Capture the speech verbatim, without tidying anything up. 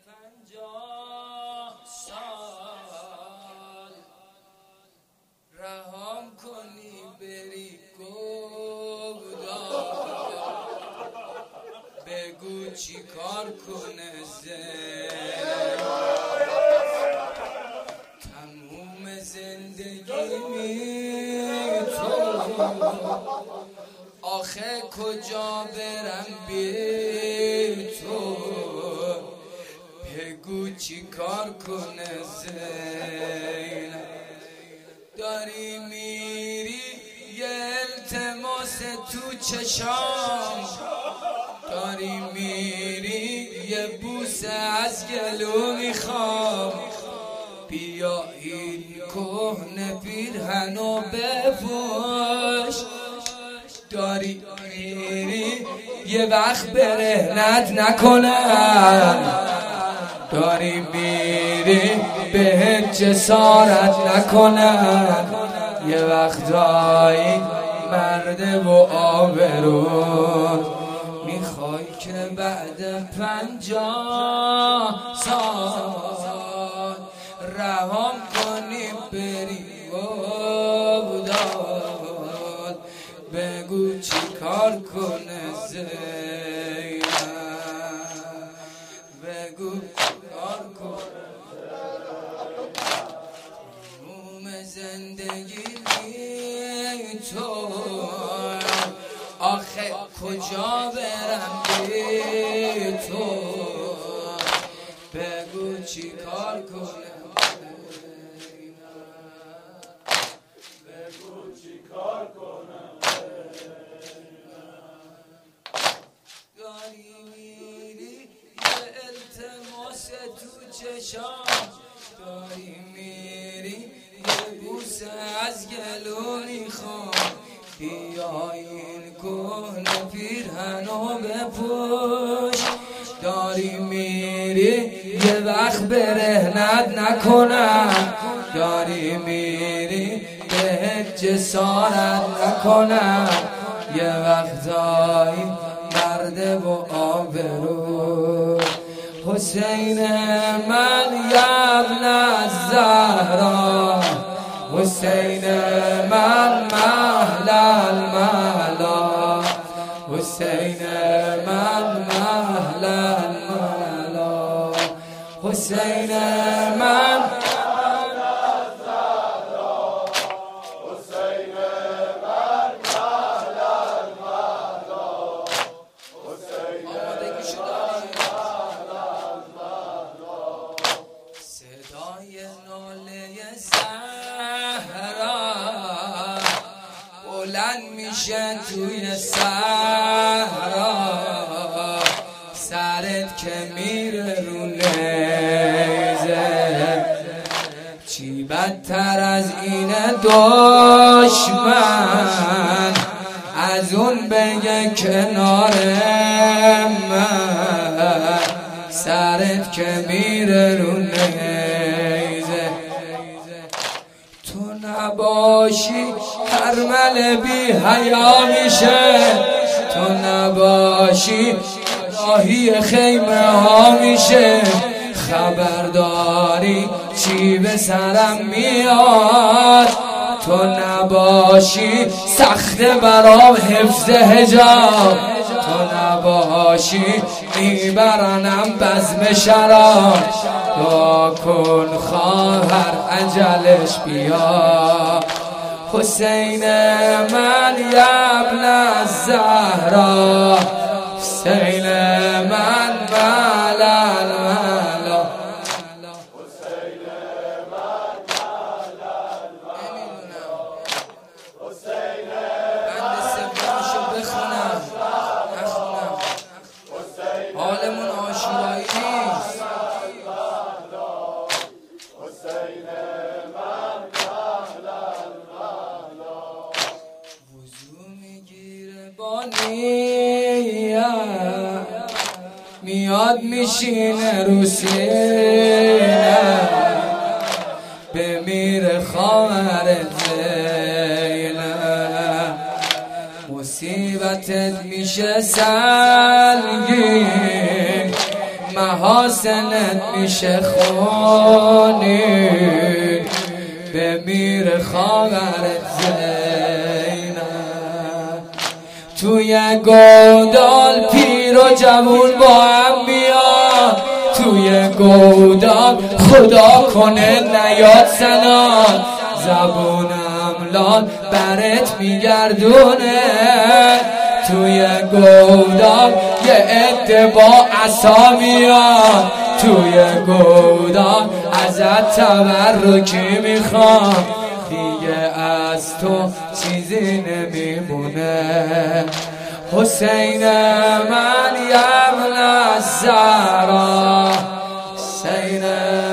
پنجاه سال رهام کنی بری گودار، بگو چی کار کنه زن تموم زندگی می تو، آخه کجا برم بی تو، بگو چی کار کنه زین داری میری یه التماس تو چشام، داری میری یه بوسه از گلو میخوام، بیا این کهنه پیرهنو بپوش، داری میری یه وقت برهنت نکنم، داری میری بهت جسارت نکنم، یه وقتایی مرد و آبرو میخوای که بعد پنجاه سال رهام کنی بری گودال، بگو چی کار کنه زینب، بگو چی کار کنه تموم زندگی تو، آخه کجا برم بی تو، بگو چی کار کنه، بگو چی کار کنم، داری میری یه التماس تو چشام، داری میری یه بوسه از گلو میخوام، بیا این کهنه پیرهنو بپوش، داری میری یه وقت برهنت نکنم، داری میری بهت جسارت نکنم، یه وقتایی مرد و آبرو حسین من ابن الزهرا، حسین من مهل المهلا، حسین من مهل المهلا، حسین من بلند میشه توی صحرا، سرت که میره رو نیزه، چی بدتر از اینه دشمن از اون بگه کنار من، سرت که میره رو نیزه، تو نباشی هرمل بی حیا میشه، تو نباشی راهی خیمه ها میشه، خبرداری چی به سرم میاد، تو نباشی سخت برام حفظ حجاب، تو نباشی میبرنم بزم شراب، دعا کن خواهر اجلش بیا، حسین من ابن الزهرا، حسین من مهل المهلا، حسین من مهل المهلا، حسین بند سومشو بخونم نخونم، حالمون آشورایی نیست، حسین من مهل المهلا، وضو میگیره با نیت، میاد میشینه رو سینه، بمیره خواهر زینب، مصیبتت میشه سنگین، محاسنت میشه خونی بمیر خواهرت زینب توی گودال پیر و جوون با هم بیان توی گودال خدا کنه نیاد سنان زبونم لال برت میگردونه توی گودال یه عده با عصا میان توی گودال ازت تبرکی میخوام دیگه از تو چیزی نمیمونه حسین من یبن الزهرا حسین